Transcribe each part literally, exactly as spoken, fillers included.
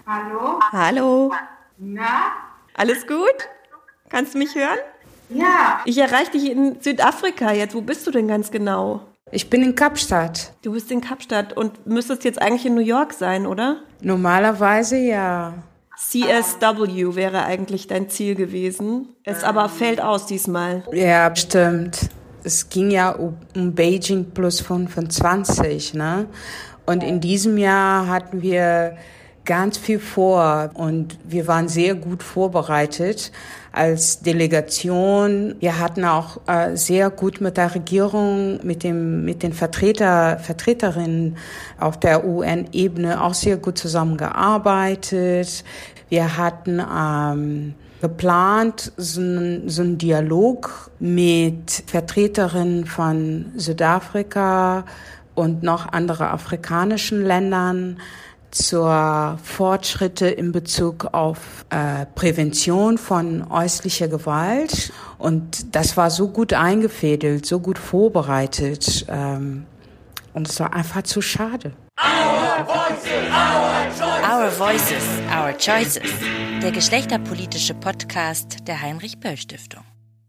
Hallo? Hallo. Na? Alles gut? Kannst du mich hören? Ja. Ich erreiche dich in Südafrika jetzt. Wo bist du denn ganz genau? Ich bin in Kapstadt. Du bist in Kapstadt und müsstest jetzt eigentlich in New York sein, oder? Normalerweise ja. C S W wäre eigentlich dein Ziel gewesen. Es aber fällt aus diesmal. Ja, stimmt. Es ging ja um, um Beijing plus fünfundzwanzig, ne? Und in diesem Jahr hatten wir ganz viel vor und wir waren sehr gut vorbereitet als Delegation. Wir hatten auch äh, sehr gut mit der Regierung, mit dem, mit den Vertreter, Vertreterinnen auf der U N-Ebene auch sehr gut zusammengearbeitet. Wir hatten ähm, geplant, so einen so einen Dialog mit Vertreterinnen von Südafrika und noch andere afrikanischen Ländern zur Fortschritte in Bezug auf äh, Prävention von häuslicher Gewalt. Und das war so gut eingefädelt, so gut vorbereitet. Ähm, und es war einfach zu schade. Our voices, our choices. Our voices, our choices. Der geschlechterpolitische Podcast der Heinrich-Böll-Stiftung.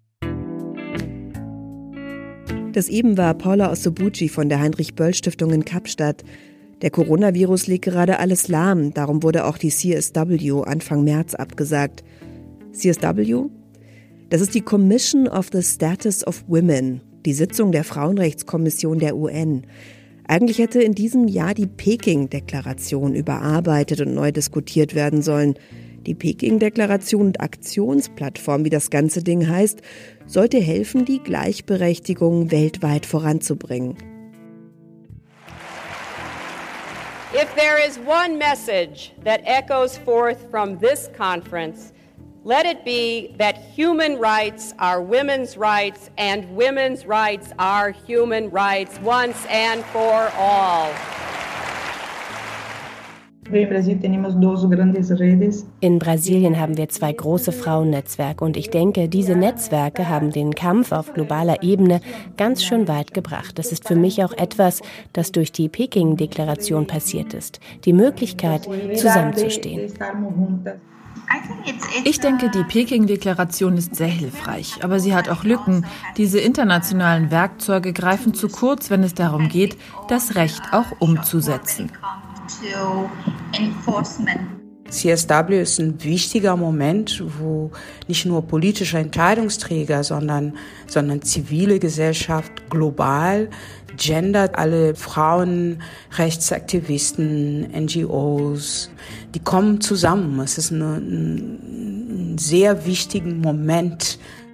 Das eben war Paula Ossobuchi von der Heinrich-Böll-Stiftung in Kapstadt. Der Coronavirus legt gerade alles lahm, darum wurde auch die C S W Anfang März abgesagt. C S W? Das ist die Commission of the Status of Women, die Sitzung der Frauenrechtskommission der U N. Eigentlich hätte in diesem Jahr die Peking-Deklaration überarbeitet und neu diskutiert werden sollen. Die Peking-Deklaration und Aktionsplattform, wie das ganze Ding heißt, sollte helfen, die Gleichberechtigung weltweit voranzubringen. If there is one message that echoes forth from this conference, let it be that human rights are women's rights and women's rights are human rights once and for all. In Brasilien haben wir zwei große Frauennetzwerke und ich denke, diese Netzwerke haben den Kampf auf globaler Ebene ganz schön weit gebracht. Das ist für mich auch etwas, das durch die Peking-Deklaration passiert ist. Die Möglichkeit, zusammenzustehen. Ich denke, die Peking-Deklaration ist sehr hilfreich, aber sie hat auch Lücken. Diese internationalen Werkzeuge greifen zu kurz, wenn es darum geht, das Recht auch umzusetzen. C S W ist ein wichtiger Moment, wo nicht nur politische Entscheidungsträger, sondern, sondern zivile Gesellschaft global, Gender, alle Frauenrechtsaktivisten, N G Os, die kommen zusammen. Es ist eine, ein sehr wichtiger Moment.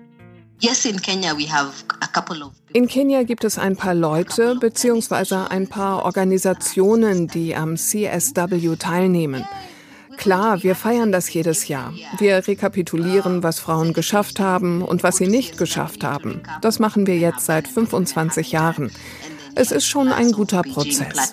In Kenia gibt es ein paar Leute bzw. ein paar Organisationen, die am C S W teilnehmen. Klar, wir feiern das jedes Jahr. Wir rekapitulieren, was Frauen geschafft haben und was sie nicht geschafft haben. Das machen wir jetzt seit fünfundzwanzig Jahren. Es ist schon ein guter Prozess.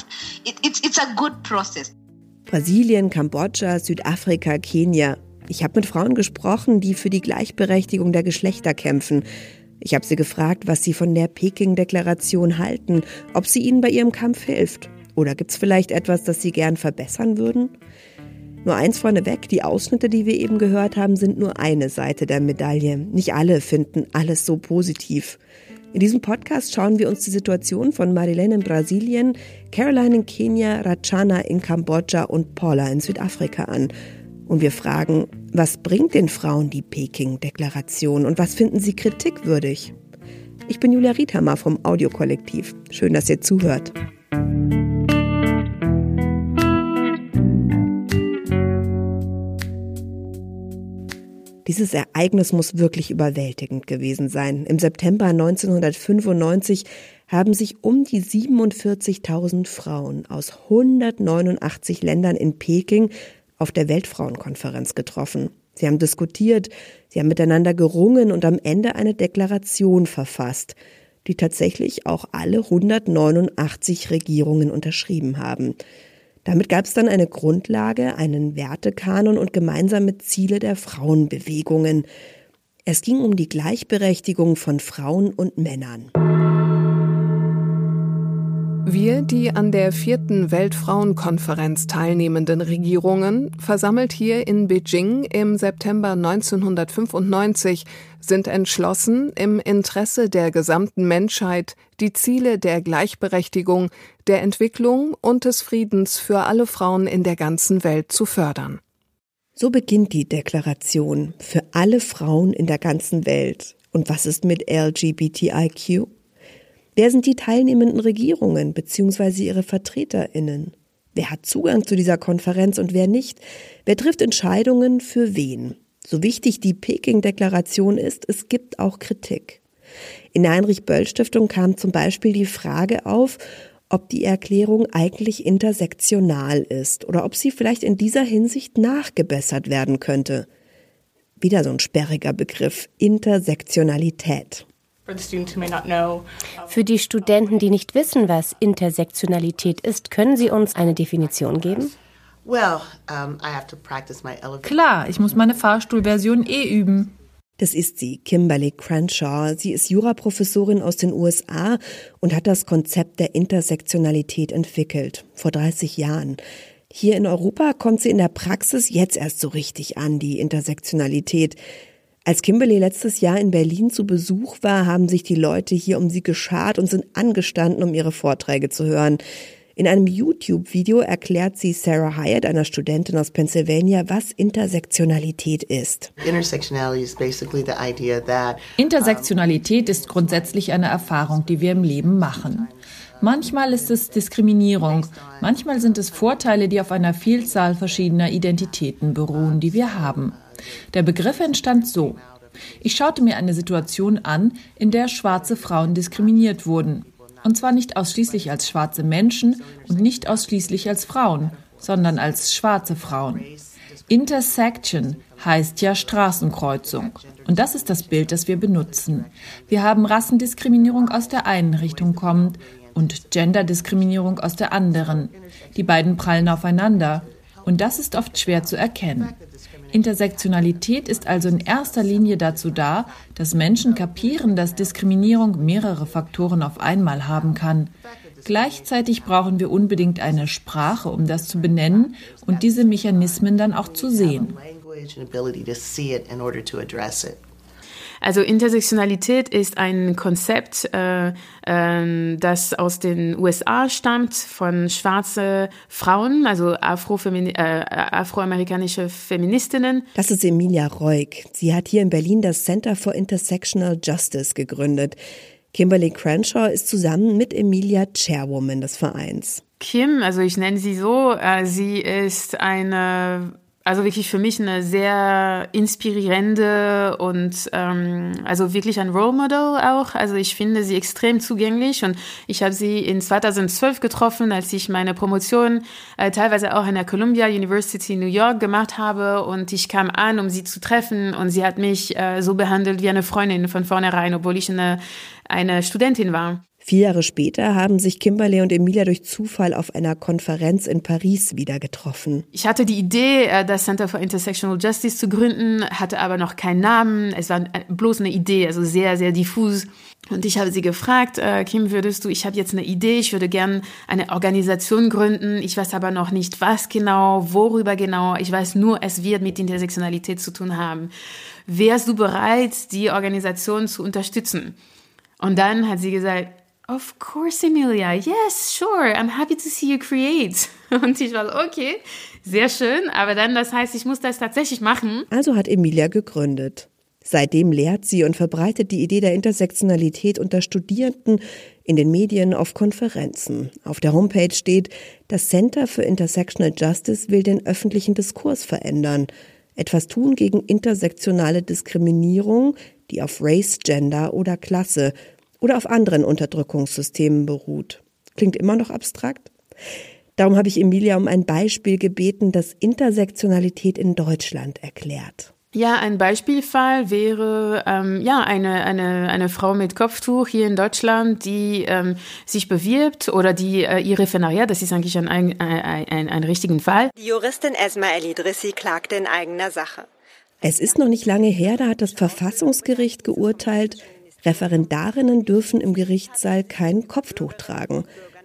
Brasilien, Kambodscha, Südafrika, Kenia. Ich habe mit Frauen gesprochen, die für die Gleichberechtigung der Geschlechter kämpfen. Ich habe sie gefragt, was sie von der Peking-Deklaration halten, ob sie ihnen bei ihrem Kampf hilft. Oder gibt es vielleicht etwas, das sie gern verbessern würden? Nur eins vorneweg, die Ausschnitte, die wir eben gehört haben, sind nur eine Seite der Medaille. Nicht alle finden alles so positiv. In diesem Podcast schauen wir uns die Situation von Marilene in Brasilien, Caroline in Kenia, Rachana in Kambodscha und Paula in Südafrika an. Und wir fragen, was bringt den Frauen die Peking-Deklaration und was finden sie kritikwürdig? Ich bin Julia Riethammer vom Audiokollektiv. Schön, dass ihr zuhört. Dieses Ereignis muss wirklich überwältigend gewesen sein. Im September neunzehnhundertfünfundneunzig haben sich um die siebenundvierzigtausend Frauen aus hundertneunundachtzig Ländern in Peking auf der Weltfrauenkonferenz getroffen. Sie haben diskutiert, sie haben miteinander gerungen und am Ende eine Deklaration verfasst, die tatsächlich auch alle hundertneunundachtzig Regierungen unterschrieben haben. Damit gab es dann eine Grundlage, einen Wertekanon und gemeinsame Ziele der Frauenbewegungen. Es ging um die Gleichberechtigung von Frauen und Männern. Wir, die an der vierten Weltfrauenkonferenz teilnehmenden Regierungen, versammelt hier in Beijing im September neunzehnhundertfünfundneunzig, sind entschlossen, im Interesse der gesamten Menschheit die Ziele der Gleichberechtigung, der Entwicklung und des Friedens für alle Frauen in der ganzen Welt zu fördern. So beginnt die Deklaration für alle Frauen in der ganzen Welt. Und was ist mit L G B T I Q? Wer sind die teilnehmenden Regierungen bzw. ihre VertreterInnen? Wer hat Zugang zu dieser Konferenz und wer nicht? Wer trifft Entscheidungen für wen? So wichtig die Peking-Deklaration ist, es gibt auch Kritik. In der Heinrich-Böll-Stiftung kam zum Beispiel die Frage auf, ob die Erklärung eigentlich intersektional ist oder ob sie vielleicht in dieser Hinsicht nachgebessert werden könnte. Wieder so ein sperriger Begriff, Intersektionalität. Für die Studenten, die nicht wissen, was Intersektionalität ist, können Sie uns eine Definition geben? Klar, ich muss meine Fahrstuhlversion eh üben. Das ist sie, Kimberly Crenshaw. Sie ist Juraprofessorin aus den U S A und hat das Konzept der Intersektionalität entwickelt, vor dreißig Jahren. Hier in Europa kommt sie in der Praxis jetzt erst so richtig an, die Intersektionalität. Als Kimberly letztes Jahr in Berlin zu Besuch war, haben sich die Leute hier um sie geschart und sind angestanden, um ihre Vorträge zu hören. In einem YouTube-Video erklärt sie Sarah Hyatt, einer Studentin aus Pennsylvania, was Intersektionalität ist. Intersektionalität ist grundsätzlich eine Erfahrung, die wir im Leben machen. Manchmal ist es Diskriminierung, manchmal sind es Vorteile, die auf einer Vielzahl verschiedener Identitäten beruhen, die wir haben. Der Begriff entstand so. Ich schaute mir eine Situation an, in der schwarze Frauen diskriminiert wurden. Und zwar nicht ausschließlich als schwarze Menschen und nicht ausschließlich als Frauen, sondern als schwarze Frauen. Intersection heißt ja Straßenkreuzung. Und das ist das Bild, das wir benutzen. Wir haben Rassendiskriminierung aus der einen Richtung kommend und Genderdiskriminierung aus der anderen. Die beiden prallen aufeinander. Und das ist oft schwer zu erkennen. Intersektionalität ist also in erster Linie dazu da, dass Menschen kapieren, dass Diskriminierung mehrere Faktoren auf einmal haben kann. Gleichzeitig brauchen wir unbedingt eine Sprache, um das zu benennen und diese Mechanismen dann auch zu sehen. Also Intersektionalität ist ein Konzept, äh, äh, das aus den U S A stammt, von schwarzen Frauen, also Afrofemini- äh, afroamerikanische Feministinnen. Das ist Emilia Reuk. Sie hat hier in Berlin das Center for Intersectional Justice gegründet. Kimberly Crenshaw ist zusammen mit Emilia Chairwoman des Vereins. Kim, also ich nenne sie so, äh, sie ist eine... Also wirklich für mich eine sehr inspirierende und ähm, also wirklich ein Role Model auch. Also ich finde sie extrem zugänglich und ich habe sie in zweitausendzwölf getroffen, als ich meine Promotion äh, teilweise auch an der Columbia University New York gemacht habe und ich kam an, um sie zu treffen und sie hat mich äh, so behandelt wie eine Freundin von vornherein, obwohl ich eine, eine Studentin war. Vier Jahre später haben sich Kimberly und Emilia durch Zufall auf einer Konferenz in Paris wieder getroffen. Ich hatte die Idee, das Center for Intersectional Justice zu gründen, hatte aber noch keinen Namen. Es war bloß eine Idee, also sehr, sehr diffus. Und ich habe sie gefragt, Kim, würdest du, ich habe jetzt eine Idee, ich würde gerne eine Organisation gründen. Ich weiß aber noch nicht, was genau, worüber genau. Ich weiß nur, es wird mit Intersektionalität zu tun haben. Wärst du bereit, die Organisation zu unterstützen? Und dann hat sie gesagt, of course, Emilia. Yes, sure. I'm happy to see you create. Und ich war so, okay, sehr schön. Aber dann, das heißt, ich muss das tatsächlich machen. Also hat Emilia gegründet. Seitdem lehrt sie und verbreitet die Idee der Intersektionalität unter Studierenden in den Medien, auf Konferenzen. Auf der Homepage steht, das Center for Intersectional Justice will den öffentlichen Diskurs verändern. Etwas tun gegen intersektionale Diskriminierung, die auf Race, Gender oder Klasse oder auf anderen Unterdrückungssystemen beruht. Klingt immer noch abstrakt? Darum habe ich Emilia um ein Beispiel gebeten, das Intersektionalität in Deutschland erklärt. Ja, ein Beispielfall wäre ähm, ja eine eine eine Frau mit Kopftuch hier in Deutschland, die ähm, sich bewirbt oder die äh, ihr Referendariat, das ist eigentlich ein ein ein, ein, ein richtigen Fall. Die Juristin Esma El-Idrissi klagte in eigener Sache. Es ist noch nicht lange her, da hat das Verfassungsgericht geurteilt, Referendarinnen dürfen im Gerichtssaal kein Kopftuch tragen.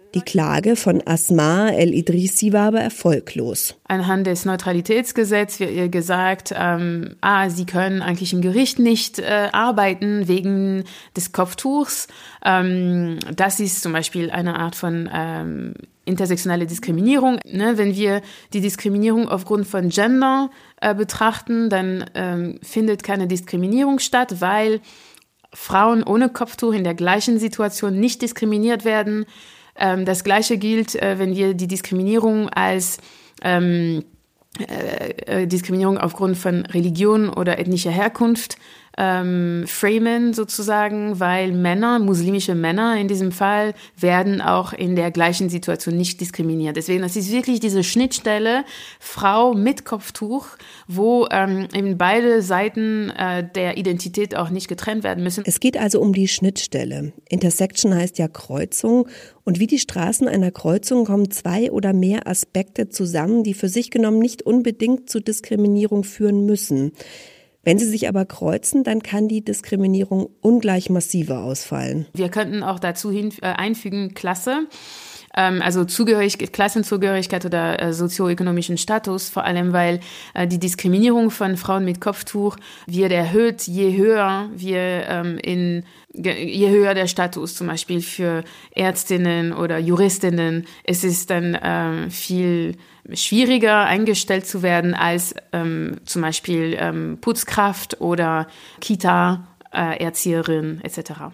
Die Klage von Asma El-Idrissi war aber erfolglos. Anhand des Neutralitätsgesetzes wird ihr gesagt, ähm, ah, sie können eigentlich im Gericht nicht äh, arbeiten wegen des Kopftuchs. Ähm, das ist zum Beispiel eine Art von ähm, intersektionale Diskriminierung. Ne? Wenn wir die Diskriminierung aufgrund von Gender äh, betrachten, dann ähm, findet keine Diskriminierung statt, weil Frauen ohne Kopftuch in der gleichen Situation nicht diskriminiert werden. Ähm, das Gleiche gilt, äh, wenn wir die Diskriminierung als ähm, äh, Diskriminierung aufgrund von Religion oder ethnischer Herkunft ähm, framen sozusagen, weil Männer, muslimische Männer in diesem Fall, werden auch in der gleichen Situation nicht diskriminiert. Deswegen, das ist wirklich diese Schnittstelle Frau mit Kopftuch, wo ähm, eben beide Seiten äh, der Identität auch nicht getrennt werden müssen. Es geht also um die Schnittstelle. Intersection heißt ja Kreuzung. Und wie die Straßen einer Kreuzung kommen zwei oder mehr Aspekte zusammen, die für sich genommen nicht unbedingt zu Diskriminierung führen müssen. Wenn sie sich aber kreuzen, dann kann die Diskriminierung ungleich massiver ausfallen. Wir könnten auch dazu hin, äh, einfügen Klasse, ähm, also Zugehörigkeit, Klassenzugehörigkeit oder äh, sozioökonomischen Status, vor allem weil äh, die Diskriminierung von Frauen mit Kopftuch wird erhöht, je höher wir ähm, in je höher der Status, zum Beispiel für Ärztinnen oder Juristinnen, es ist dann ähm, viel schwieriger eingestellt zu werden als ähm, zum Beispiel ähm, Putzkraft oder Kita-Erzieherin äh, et cetera.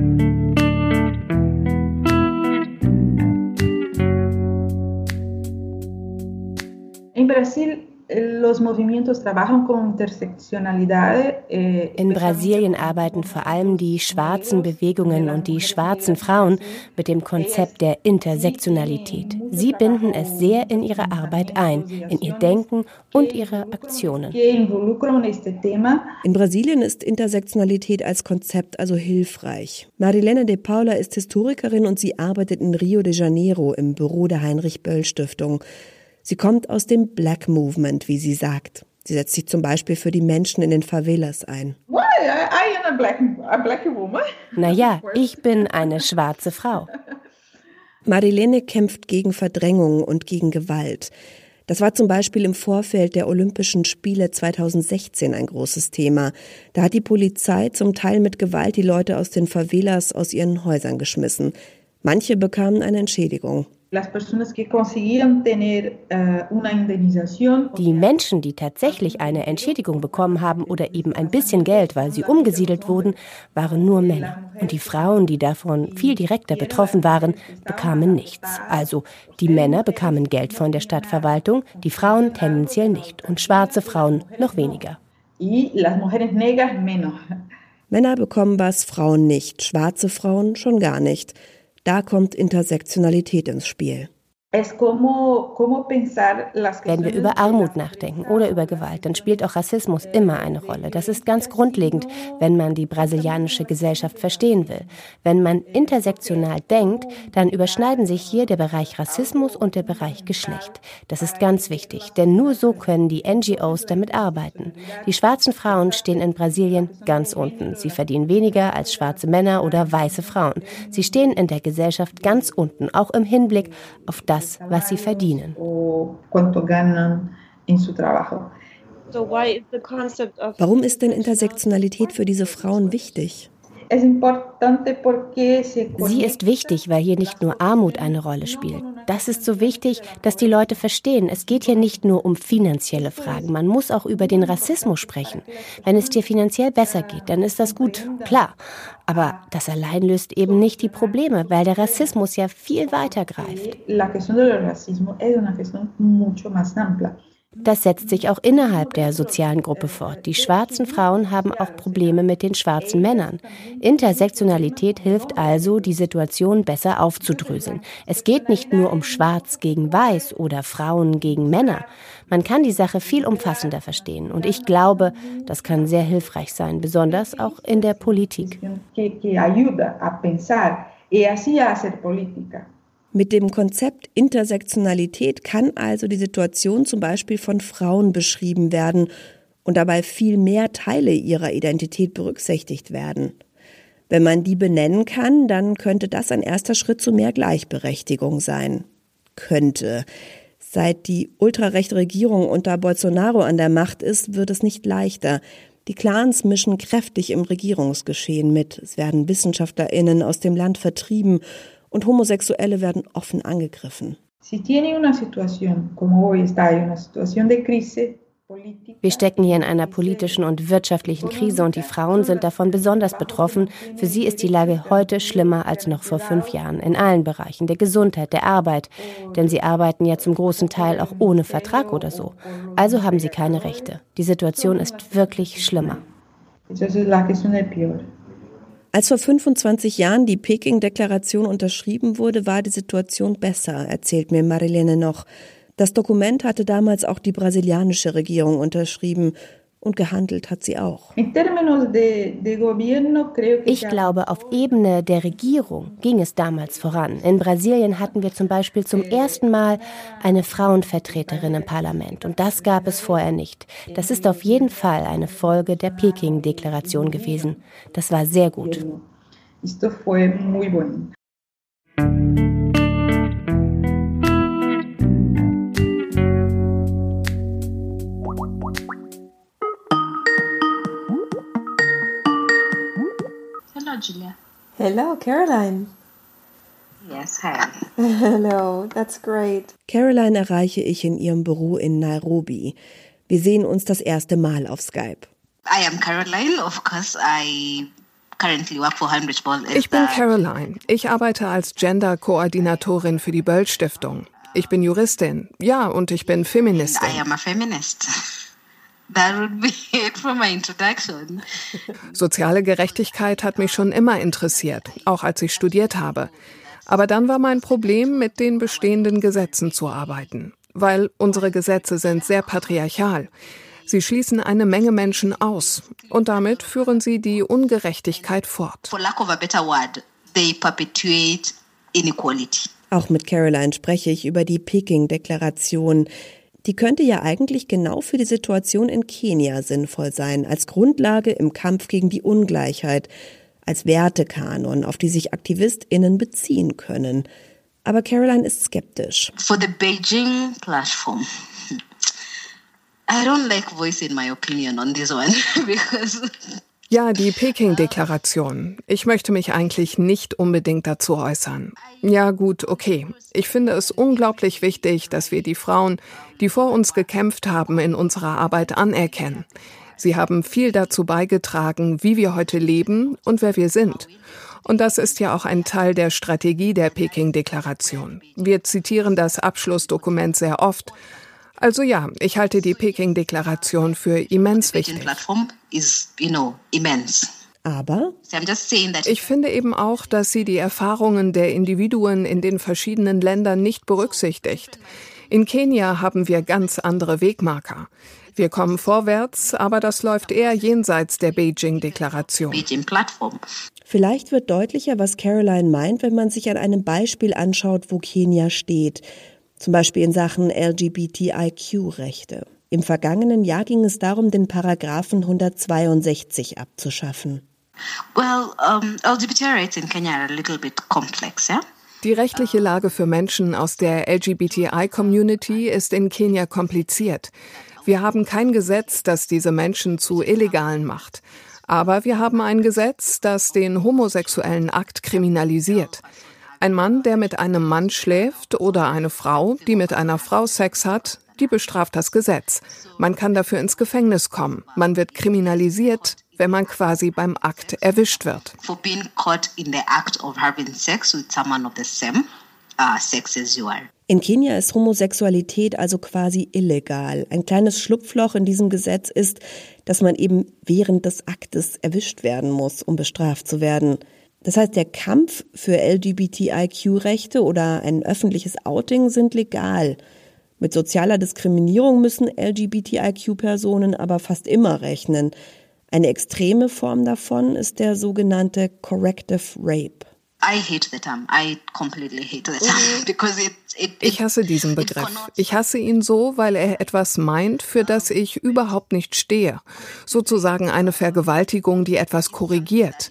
In Brasil los movimientos trabajan con interseccionalidad. In Brasilien arbeiten vor allem die schwarzen Bewegungen und die schwarzen Frauen mit dem Konzept der Intersektionalität. Sie binden es sehr in ihre Arbeit ein, in ihr Denken und ihre Aktionen. In Brasilien ist Intersektionalität als Konzept also hilfreich. Marilena de Paula ist Historikerin und sie arbeitet in Rio de Janeiro im Büro der Heinrich-Böll-Stiftung. Sie kommt aus dem Black Movement, wie sie sagt. Sie setzt sich zum Beispiel für die Menschen in den Favelas ein. Naja, ich bin eine schwarze Frau. Marilene kämpft gegen Verdrängung und gegen Gewalt. Das war zum Beispiel im Vorfeld der Olympischen Spiele zweitausendsechzehn ein großes Thema. Da hat die Polizei zum Teil mit Gewalt die Leute aus den Favelas aus ihren Häusern geschmissen. Manche bekamen eine Entschädigung. Die Menschen, die tatsächlich eine Entschädigung bekommen haben oder eben ein bisschen Geld, weil sie umgesiedelt wurden, waren nur Männer. Und die Frauen, die davon viel direkter betroffen waren, bekamen nichts. Also die Männer bekamen Geld von der Stadtverwaltung, die Frauen tendenziell nicht und schwarze Frauen noch weniger. Männer bekommen was, Frauen nicht, schwarze Frauen schon gar nicht. Da kommt Intersektionalität ins Spiel. Wenn wir über Armut nachdenken oder über Gewalt, dann spielt auch Rassismus immer eine Rolle. Das ist ganz grundlegend, wenn man die brasilianische Gesellschaft verstehen will. Wenn man intersektional denkt, dann überschneiden sich hier der Bereich Rassismus und der Bereich Geschlecht. Das ist ganz wichtig, denn nur so können die N G Os damit arbeiten. Die schwarzen Frauen stehen in Brasilien ganz unten. Sie verdienen weniger als schwarze Männer oder weiße Frauen. Sie stehen in der Gesellschaft ganz unten, auch im Hinblick auf das, was sie verdienen. Warum ist denn Intersektionalität für diese Frauen wichtig? Sie ist wichtig, weil hier nicht nur Armut eine Rolle spielt. Das ist so wichtig, dass die Leute verstehen, es geht hier nicht nur um finanzielle Fragen. Man muss auch über den Rassismus sprechen. Wenn es dir finanziell besser geht, dann ist das gut, klar. Aber das allein löst eben nicht die Probleme, weil der Rassismus ja viel weiter greift. Das setzt sich auch innerhalb der sozialen Gruppe fort. Die schwarzen Frauen haben auch Probleme mit den schwarzen Männern. Intersektionalität hilft also, die Situation besser aufzudröseln. Es geht nicht nur um Schwarz gegen Weiß oder Frauen gegen Männer. Man kann die Sache viel umfassender verstehen. Und ich glaube, das kann sehr hilfreich sein, besonders auch in der Politik. Mit dem Konzept Intersektionalität kann also die Situation zum Beispiel von Frauen beschrieben werden und dabei viel mehr Teile ihrer Identität berücksichtigt werden. Wenn man die benennen kann, dann könnte das ein erster Schritt zu mehr Gleichberechtigung sein. Könnte. Seit die ultrarechte Regierung unter Bolsonaro an der Macht ist, wird es nicht leichter. Die Clans mischen kräftig im Regierungsgeschehen mit. Es werden WissenschaftlerInnen aus dem Land vertrieben und Homosexuelle werden offen angegriffen. Wir stecken hier in einer politischen und wirtschaftlichen Krise und die Frauen sind davon besonders betroffen. Für sie ist die Lage heute schlimmer als noch vor fünf Jahren in allen Bereichen der Gesundheit, der Arbeit. Denn sie arbeiten ja zum großen Teil auch ohne Vertrag oder so. Also haben sie keine Rechte. Die Situation ist wirklich schlimmer. Als vor fünfundzwanzig Jahren die Peking-Deklaration unterschrieben wurde, war die Situation besser, erzählt mir Marilene noch. Das Dokument hatte damals auch die brasilianische Regierung unterschrieben und gehandelt hat sie auch. Ich glaube, auf Ebene der Regierung ging es damals voran. In Brasilien hatten wir zum Beispiel zum ersten Mal eine Frauenvertreterin im Parlament und das gab es vorher nicht. Das ist auf jeden Fall eine Folge der Peking-Deklaration gewesen. Das war sehr gut. Hello, Julia. Hello, Caroline. Yes, hi. Hello, that's great. Caroline erreiche ich in ihrem Büro in Nairobi. Wir sehen uns das erste Mal auf Skype. I am Caroline, of course. I currently work for Heinrich Böll. Ich bin Caroline. Ich arbeite als Gender-Koordinatorin für die Böll-Stiftung. Ich bin Juristin. Ja, und ich bin Feministin. I am a feminist. That would be it for my introduction. Soziale Gerechtigkeit hat mich schon immer interessiert, auch als ich studiert habe. Aber dann war mein Problem, mit den bestehenden Gesetzen zu arbeiten. Weil unsere Gesetze sind sehr patriarchal. Sie schließen eine Menge Menschen aus. Und damit führen sie die Ungerechtigkeit fort. For lack of a better word, they perpetuate inequality. Auch mit Caroline spreche ich über die Peking-Deklaration. Die könnte ja eigentlich genau für die Situation in Kenia sinnvoll sein, als Grundlage im Kampf gegen die Ungleichheit, als Wertekanon, auf die sich AktivistInnen beziehen können. Aber Caroline ist skeptisch. For the Beijing platform, I don't like voicing my opinion on this one because Ja, die Peking-Deklaration. Ich möchte mich eigentlich nicht unbedingt dazu äußern. Ja gut, okay. Ich finde es unglaublich wichtig, dass wir die Frauen, die vor uns gekämpft haben, in unserer Arbeit anerkennen. Sie haben viel dazu beigetragen, wie wir heute leben und wer wir sind. Und das ist ja auch ein Teil der Strategie der Peking-Deklaration. Wir zitieren das Abschlussdokument sehr oft. Also ja, ich halte die Peking-Deklaration für immens wichtig. Aber ich finde eben auch, dass sie die Erfahrungen der Individuen in den verschiedenen Ländern nicht berücksichtigt. In Kenia haben wir ganz andere Wegmarker. Wir kommen vorwärts, aber das läuft eher jenseits der Beijing-Deklaration. Vielleicht wird deutlicher, was Caroline meint, wenn man sich an einem Beispiel anschaut, wo Kenia steht. Zum Beispiel in Sachen L G B T I Q-Rechte. Im vergangenen Jahr ging es darum, den Paragraphen hundertzweiundsechzig abzuschaffen. Well, um, L G B T I rights in Kenya are a little bit complex, yeah? Die rechtliche Lage für Menschen aus der L G B T I-Community ist in Kenia kompliziert. Wir haben kein Gesetz, das diese Menschen zu Illegalen macht. Aber wir haben ein Gesetz, das den homosexuellen Akt kriminalisiert. Ein Mann, der mit einem Mann schläft, oder eine Frau, die mit einer Frau Sex hat, die bestraft das Gesetz. Man kann dafür ins Gefängnis kommen. Man wird kriminalisiert, wenn man quasi beim Akt erwischt wird. For being caught in the act of having sex with someone of the same uh, sex as you are. In Kenia ist Homosexualität also quasi illegal. Ein kleines Schlupfloch in diesem Gesetz ist, dass man eben während des Aktes erwischt werden muss, um bestraft zu werden. Das heißt, der Kampf für L G B T I Q-Rechte oder ein öffentliches Outing sind legal. Mit sozialer Diskriminierung müssen L G B T I Q-Personen aber fast immer rechnen. Eine extreme Form davon ist der sogenannte Corrective Rape. I hate the term. I completely hate the term because it, it, it Ich hasse diesen Begriff. Ich hasse ihn so, weil er etwas meint, für das ich überhaupt nicht stehe. Sozusagen eine Vergewaltigung, die etwas korrigiert.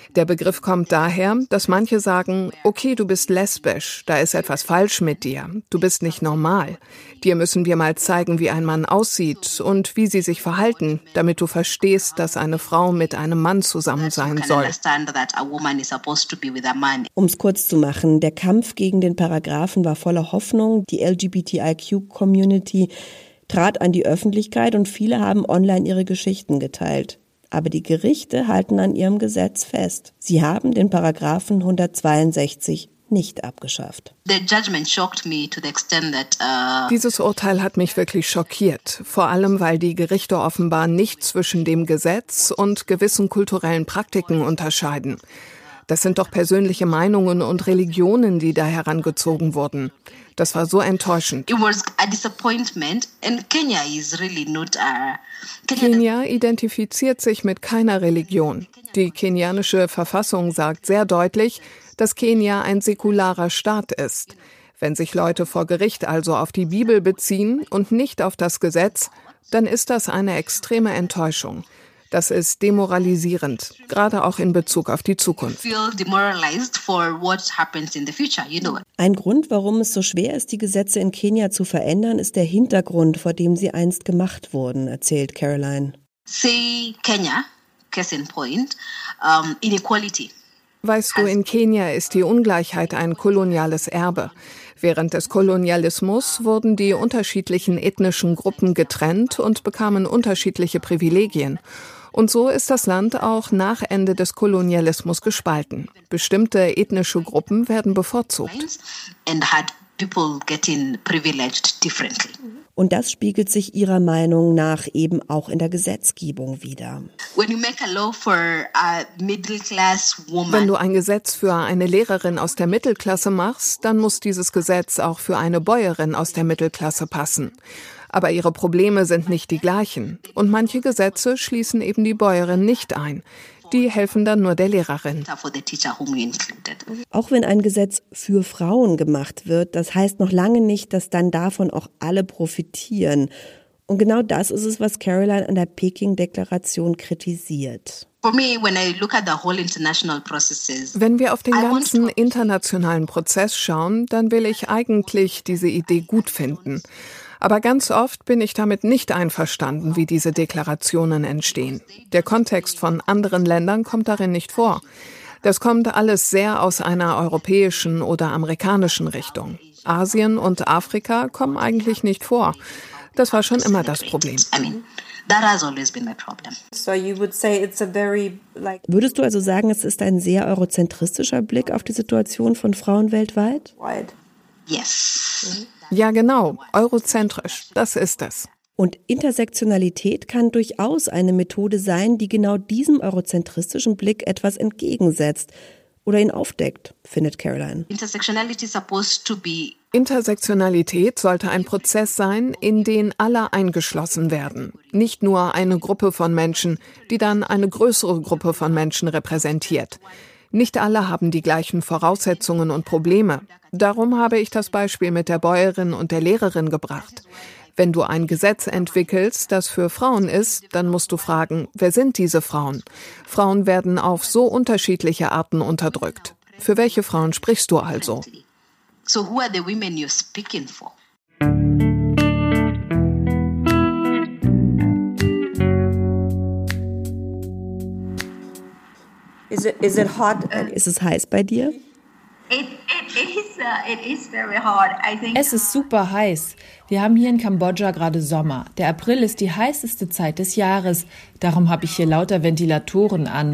Der Begriff kommt daher, dass manche sagen, okay, du bist lesbisch, da ist etwas falsch mit dir, du bist nicht normal. Dir müssen wir mal zeigen, wie ein Mann aussieht und wie sie sich verhalten, damit du verstehst, dass eine Frau mit einem Mann zusammen sein soll. Um es kurz zu machen, der Kampf gegen den Paragraphen war voller Hoffnung. Die L G B T I Q-Community trat an die Öffentlichkeit und viele haben online ihre Geschichten geteilt. Aber die Gerichte halten an ihrem Gesetz fest. Sie haben den Paragraphen hundertzweiundsechzig nicht abgeschafft. Dieses Urteil hat mich wirklich schockiert, vor allem weil die Gerichte offenbar nicht zwischen dem Gesetz und gewissen kulturellen Praktiken unterscheiden. Das sind doch persönliche Meinungen und Religionen, die da herangezogen wurden. Das war so enttäuschend. Kenia identifiziert sich mit keiner Religion. Die kenianische Verfassung sagt sehr deutlich, dass Kenia ein säkularer Staat ist. Wenn sich Leute vor Gericht also auf die Bibel beziehen und nicht auf das Gesetz, dann ist das eine extreme Enttäuschung. Das ist demoralisierend, gerade auch in Bezug auf die Zukunft. Ein Grund, warum es so schwer ist, die Gesetze in Kenia zu verändern, ist der Hintergrund, vor dem sie einst gemacht wurden, erzählt Caroline. Say Kenya, case in point, um, inequality. Weißt du, in Kenia ist die Ungleichheit ein koloniales Erbe. Während des Kolonialismus wurden die unterschiedlichen ethnischen Gruppen getrennt und bekamen unterschiedliche Privilegien. Und so ist das Land auch nach Ende des Kolonialismus gespalten. Bestimmte ethnische Gruppen werden bevorzugt. Und das spiegelt sich ihrer Meinung nach eben auch in der Gesetzgebung wider. Wenn du ein Gesetz für eine Lehrerin aus der Mittelklasse machst, dann muss dieses Gesetz auch für eine Bäuerin aus der Mittelklasse passen. Aber ihre Probleme sind nicht die gleichen. Und manche Gesetze schließen eben die Bäuerin nicht ein. Die helfen dann nur der Lehrerin. Auch wenn ein Gesetz für Frauen gemacht wird, das heißt noch lange nicht, dass dann davon auch alle profitieren. Und genau das ist es, was Caroline an der Peking-Deklaration kritisiert. Wenn wir auf den ganzen internationalen Prozess schauen, dann will ich eigentlich diese Idee gut finden. Aber ganz oft bin ich damit nicht einverstanden, wie diese Deklarationen entstehen. Der Kontext von anderen Ländern kommt darin nicht vor. Das kommt alles sehr aus einer europäischen oder amerikanischen Richtung. Asien und Afrika kommen eigentlich nicht vor. Das war schon immer das Problem. Würdest du also sagen, es ist ein sehr eurozentristischer Blick auf die Situation von Frauen weltweit? Yes. Ja, genau. Eurozentrisch. Das ist es. Und Intersektionalität kann durchaus eine Methode sein, die genau diesem eurozentristischen Blick etwas entgegensetzt oder ihn aufdeckt, findet Caroline. Intersektionalität sollte ein Prozess sein, in den alle eingeschlossen werden. Nicht nur eine Gruppe von Menschen, die dann eine größere Gruppe von Menschen repräsentiert. Nicht alle haben die gleichen Voraussetzungen und Probleme. Darum habe ich das Beispiel mit der Bäuerin und der Lehrerin gebracht. Wenn du ein Gesetz entwickelst, das für Frauen ist, dann musst du fragen, wer sind diese Frauen? Frauen werden auf so unterschiedliche Arten unterdrückt. Für welche Frauen sprichst du also? So who are the women you're speaking for? Is it, is it hot? Ist es heiß bei dir? It, it, it is, uh, it is very hot. I think, es ist super heiß. Wir haben hier in Kambodscha gerade Sommer. Der April ist die heißeste Zeit des Jahres. Darum habe ich hier lauter Ventilatoren an.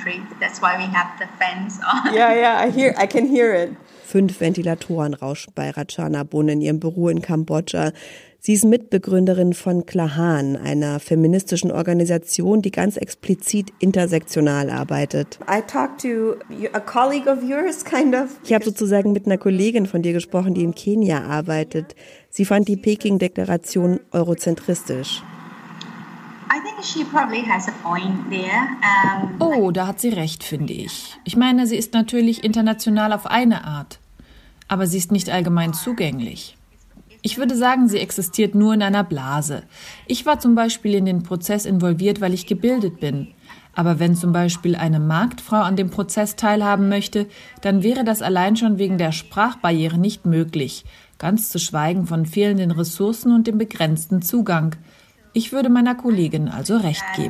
Ja, ja, I hear, I can hear it. Fünf Ventilatoren rauschen bei Rachana Bun in ihrem Büro in Kambodscha. Sie ist Mitbegründerin von Klahan, einer feministischen Organisation, die ganz explizit intersektional arbeitet. I talked to a colleague of yours, kind of. Ich habe sozusagen mit einer Kollegin von dir gesprochen, die in Kenia arbeitet. Sie fand die Peking-Deklaration eurozentristisch. I think she probably has a point there. Um, oh, da hat sie recht, finde ich. Ich meine, sie ist natürlich international auf eine Art, aber sie ist nicht allgemein zugänglich. Ich würde sagen, sie existiert nur in einer Blase. Ich war zum Beispiel in den Prozess involviert, weil ich gebildet bin. Aber wenn zum Beispiel eine Marktfrau an dem Prozess teilhaben möchte, dann wäre das allein schon wegen der Sprachbarriere nicht möglich, ganz zu schweigen von fehlenden Ressourcen und dem begrenzten Zugang. Ich würde meiner Kollegin also recht geben.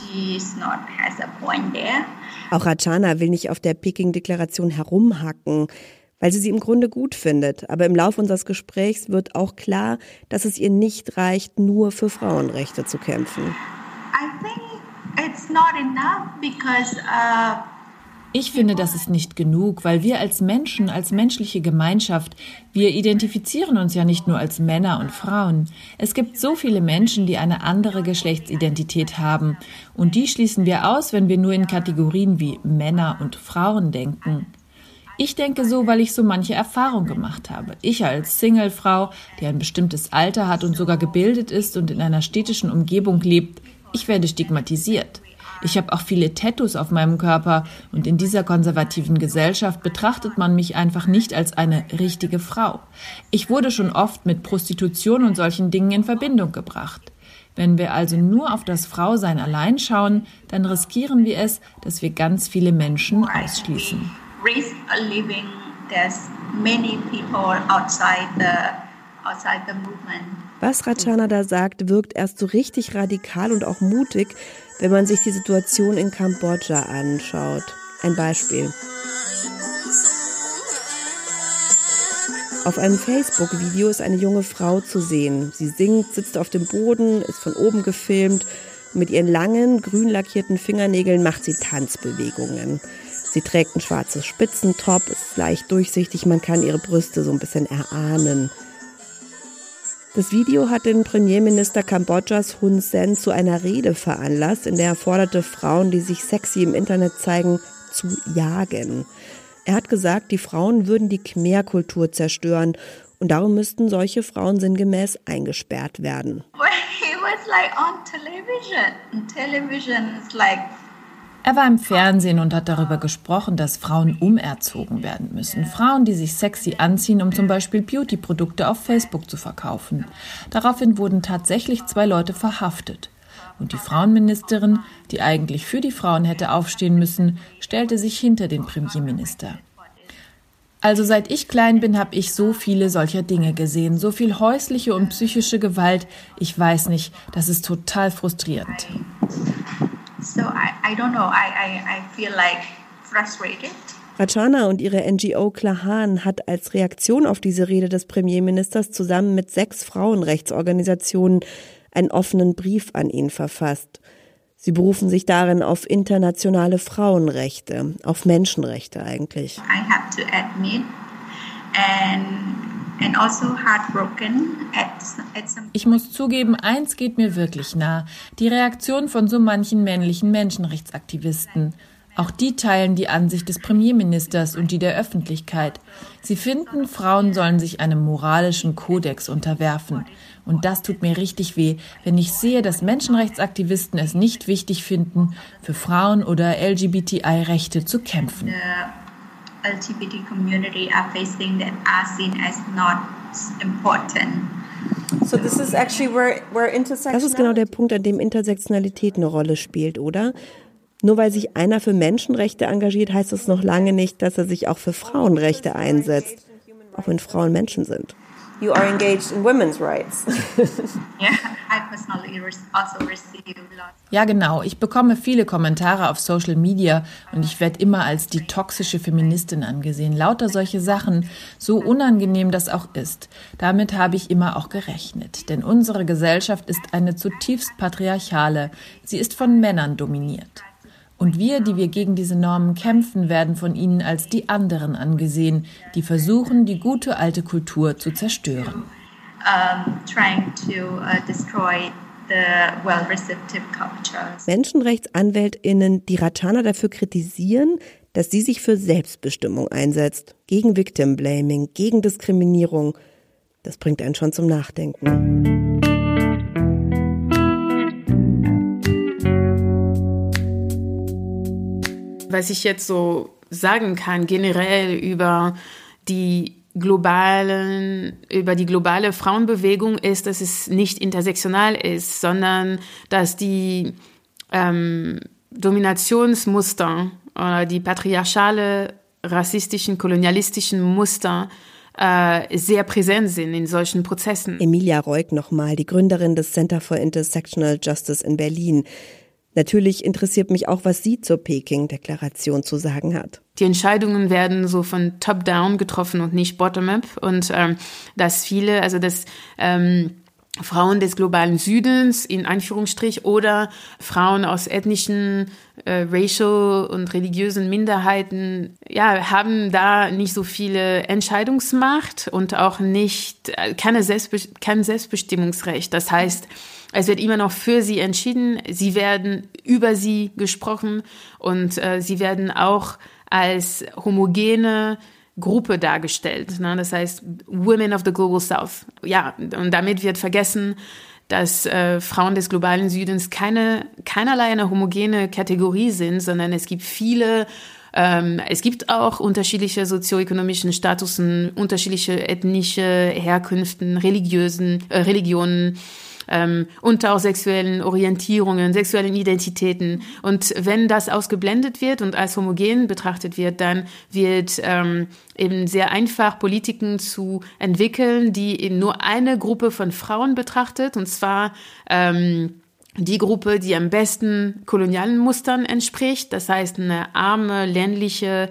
Auch Rachana will nicht auf der Peking-Deklaration herumhacken, weil sie sie im Grunde gut findet. Aber im Laufe unseres Gesprächs wird auch klar, dass es ihr nicht reicht, nur für Frauenrechte zu kämpfen. I think it's not enough because uh Ich finde, das ist nicht genug, weil wir als Menschen, als menschliche Gemeinschaft, wir identifizieren uns ja nicht nur als Männer und Frauen. Es gibt so viele Menschen, die eine andere Geschlechtsidentität haben. Und die schließen wir aus, wenn wir nur in Kategorien wie Männer und Frauen denken. Ich denke so, weil ich so manche Erfahrung gemacht habe. Ich als Singlefrau, die ein bestimmtes Alter hat und sogar gebildet ist und in einer städtischen Umgebung lebt, ich werde stigmatisiert. Ich habe auch viele Tattoos auf meinem Körper und in dieser konservativen Gesellschaft betrachtet man mich einfach nicht als eine richtige Frau. Ich wurde schon oft mit Prostitution und solchen Dingen in Verbindung gebracht. Wenn wir also nur auf das Frausein allein schauen, dann riskieren wir es, dass wir ganz viele Menschen ausschließen. Was Rachana da sagt, wirkt erst so richtig radikal und auch mutig, wenn man sich die Situation in Kambodscha anschaut. Ein Beispiel. Auf einem Facebook-Video ist eine junge Frau zu sehen. Sie singt, sitzt auf dem Boden, ist von oben gefilmt. Mit ihren langen, grün lackierten Fingernägeln macht sie Tanzbewegungen. Sie trägt ein schwarzes Spitzentop, ist leicht durchsichtig, man kann ihre Brüste so ein bisschen erahnen. Das Video hat den Premierminister Kambodschas Hun Sen zu einer Rede veranlasst, in der er forderte, Frauen, die sich sexy im Internet zeigen, zu jagen. Er hat gesagt, die Frauen würden die Khmer-Kultur zerstören und darum müssten solche Frauen sinngemäß eingesperrt werden. He was like on television. Television is like Er war im Fernsehen und hat darüber gesprochen, dass Frauen umerzogen werden müssen. Frauen, die sich sexy anziehen, um zum Beispiel Beauty-Produkte auf Facebook zu verkaufen. Daraufhin wurden tatsächlich zwei Leute verhaftet. Und die Frauenministerin, die eigentlich für die Frauen hätte aufstehen müssen, stellte sich hinter den Premierminister. Also seit ich klein bin, habe ich so viele solcher Dinge gesehen. So viel häusliche und psychische Gewalt. Ich weiß nicht, das ist total frustrierend. So I, I don't know, I, I, I feel like frustrated. Rachana und ihre N G O Klahan hat als Reaktion auf diese Rede des Premierministers zusammen mit sechs Frauenrechtsorganisationen einen offenen Brief an ihn verfasst. Sie berufen sich darin auf internationale Frauenrechte, auf Menschenrechte eigentlich. I have to admit and and also heartbroken at, at some Ich muss zugeben, eins geht mir wirklich nah. Die Reaktion von so manchen männlichen Menschenrechtsaktivisten. Auch die teilen die Ansicht des Premierministers und die der Öffentlichkeit. Sie finden, Frauen sollen sich einem moralischen Kodex unterwerfen. Und das tut mir richtig weh, wenn ich sehe, dass Menschenrechtsaktivisten es nicht wichtig finden, für Frauen oder L G B T I-Rechte zu kämpfen. the L G B T community are facing that are seen as not important. So this is actually where, where intersectionality... Das ist genau der Punkt, an dem Intersektionalität eine Rolle spielt, oder? Nur weil sich einer für Menschenrechte engagiert, heißt das noch lange nicht, dass er sich auch für Frauenrechte einsetzt, auch wenn Frauen Menschen sind. You are engaged in women's rights. Yeah, I personally also receive lots. Ja, genau. Ich bekomme viele Kommentare auf Social Media und ich werde immer als die toxische Feministin angesehen. Lauter solche Sachen, so unangenehm das auch ist. Damit habe ich immer auch gerechnet. Denn unsere Gesellschaft ist eine zutiefst patriarchale. Sie ist von Männern dominiert. Und wir, die wir gegen diese Normen kämpfen, werden von ihnen als die anderen angesehen, die versuchen, die gute alte Kultur zu zerstören. Um, trying to uh, destroy the well-receptive cultures. MenschenrechtsanwältInnen, die Rachana dafür kritisieren, dass sie sich für Selbstbestimmung einsetzt, gegen Victim Blaming, gegen Diskriminierung. Das bringt einen schon zum Nachdenken. Was ich jetzt so sagen kann, generell über die globalen, über die globale Frauenbewegung ist, dass es nicht intersektional ist, sondern dass die ähm, Dominationsmuster oder die patriarchale, rassistischen, kolonialistischen Muster äh, sehr präsent sind in solchen Prozessen. Emilia Reuk nochmal, die Gründerin des Center for Intersectional Justice in Berlin. Natürlich interessiert mich auch, was sie zur Peking-Deklaration zu sagen hat. Die Entscheidungen werden so von top-down getroffen und nicht bottom-up. Und ähm, dass viele, also dass ähm, Frauen des globalen Südens in Anführungsstrich oder Frauen aus ethnischen, äh, racial und religiösen Minderheiten, ja, haben da nicht so viele Entscheidungsmacht und auch nicht, äh, keine Selbstbe- kein Selbstbestimmungsrecht. Das heißt, es wird immer noch für sie entschieden, sie werden über sie gesprochen und äh, sie werden auch als homogene Gruppe dargestellt. Ne? Das heißt, Women of the Global South. Ja, und damit wird vergessen, dass äh, Frauen des globalen Südens keine, keinerlei eine homogene Kategorie sind, sondern es gibt viele, ähm, es gibt auch unterschiedliche sozioökonomischen Statusen, unterschiedliche ethnische Herkünften, religiösen, äh, Religionen, Ähm, und auch sexuellen Orientierungen, sexuellen Identitäten. Und wenn das ausgeblendet wird und als homogen betrachtet wird, dann wird ähm, eben sehr einfach Politiken zu entwickeln, die eben nur eine Gruppe von Frauen betrachtet, und zwar ähm, die Gruppe, die am besten kolonialen Mustern entspricht. Das heißt, eine arme, ländliche,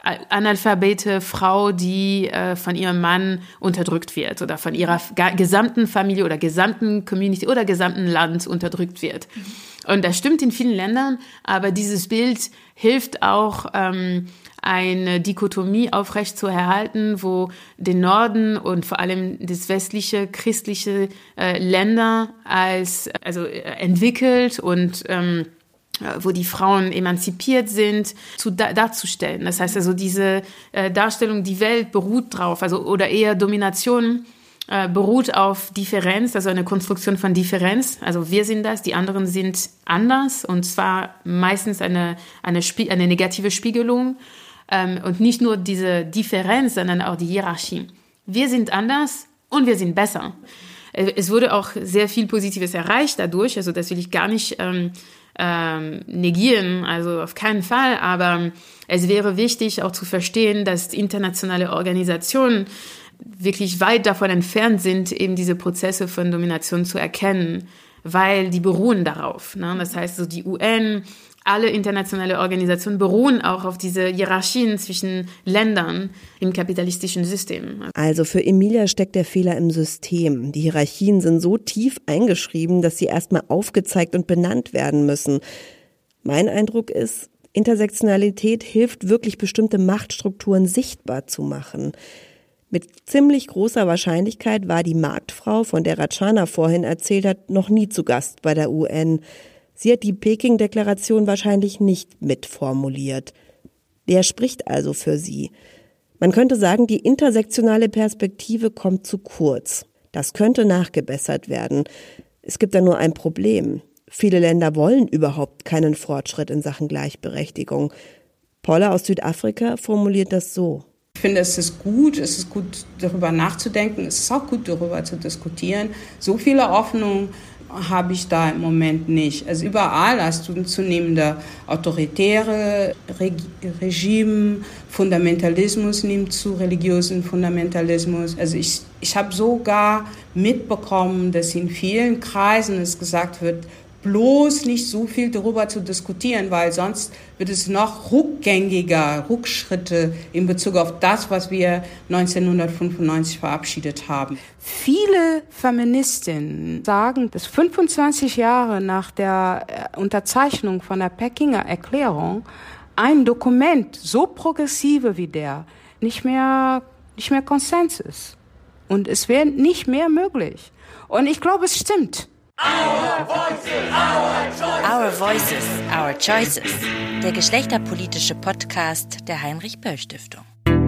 analphabete Frau, die äh, von ihrem Mann unterdrückt wird oder von ihrer ga- gesamten Familie oder gesamten Community oder gesamten Land unterdrückt wird. Und das stimmt in vielen Ländern, aber dieses Bild hilft auch, ähm, eine Dichotomie aufrecht zu erhalten, wo den Norden und vor allem das westliche christliche äh, Länder als also äh, entwickelt und ähm, wo die Frauen emanzipiert sind, zu da, darzustellen. Das heißt also, diese äh, Darstellung, die Welt beruht drauf, also oder eher Domination äh, beruht auf Differenz, also eine Konstruktion von Differenz. Also wir sind das, die anderen sind anders, und zwar meistens eine eine, Spie- eine negative Spiegelung ähm, und nicht nur diese Differenz, sondern auch die Hierarchie. Wir sind anders und wir sind besser. Es wurde auch sehr viel Positives erreicht dadurch, also das will ich gar nicht ähm, Ähm, negieren, also auf keinen Fall, aber es wäre wichtig auch zu verstehen, dass internationale Organisationen wirklich weit davon entfernt sind, eben diese Prozesse von Domination zu erkennen, weil die beruhen darauf. Ne? Das heißt, so die U N, alle internationale Organisationen beruhen auch auf diese Hierarchien zwischen Ländern im kapitalistischen System. Also für Emilia steckt der Fehler im System. Die Hierarchien sind so tief eingeschrieben, dass sie erstmal aufgezeigt und benannt werden müssen. Mein Eindruck ist, Intersektionalität hilft wirklich, bestimmte Machtstrukturen sichtbar zu machen. Mit ziemlich großer Wahrscheinlichkeit war die Marktfrau, von der Rachana vorhin erzählt hat, noch nie zu Gast bei der U N. Sie hat die Peking-Deklaration wahrscheinlich nicht mitformuliert. Der spricht also für sie. Man könnte sagen, die intersektionale Perspektive kommt zu kurz. Das könnte nachgebessert werden. Es gibt da nur ein Problem. Viele Länder wollen überhaupt keinen Fortschritt in Sachen Gleichberechtigung. Paula aus Südafrika formuliert das so. Ich finde, es ist gut, es ist gut, darüber nachzudenken, es ist auch gut, darüber zu diskutieren. So viele Hoffnungen habe ich da im Moment nicht. Also überall hast du ein zunehmender autoritäre Reg- Regime, Fundamentalismus nimmt zu, religiösen Fundamentalismus. Also ich, ich habe sogar mitbekommen, dass in vielen Kreisen es gesagt wird, bloß nicht so viel darüber zu diskutieren, weil sonst wird es noch rückgängiger, Rückschritte in Bezug auf das, was wir neunzehnhundertfünfundneunzig verabschiedet haben. Viele Feministinnen sagen, dass fünfundzwanzig Jahre nach der Unterzeichnung von der Pekinger Erklärung ein Dokument so progressive wie der nicht mehr, nicht mehr Konsens ist. Und es wäre nicht mehr möglich. Und ich glaube, es stimmt. Our voices, our choices. Our voices, our choices. Der geschlechterpolitische Podcast der Heinrich-Böll-Stiftung.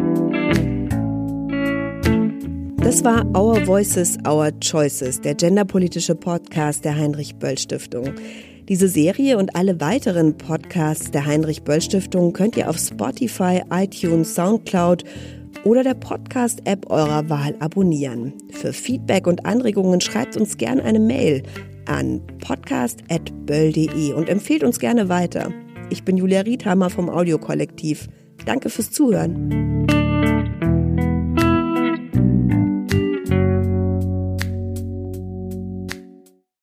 Das war Our Voices, Our Choices, der genderpolitische Podcast der Heinrich-Böll-Stiftung. Diese Serie und alle weiteren Podcasts der Heinrich-Böll-Stiftung könnt ihr auf Spotify, iTunes, Soundcloud oder der Podcast-App eurer Wahl abonnieren. Für Feedback und Anregungen schreibt uns gerne eine Mail an podcast at böll punkt de und empfehlt uns gerne weiter. Ich bin Julia Riedhammer vom Audiokollektiv. Danke fürs Zuhören.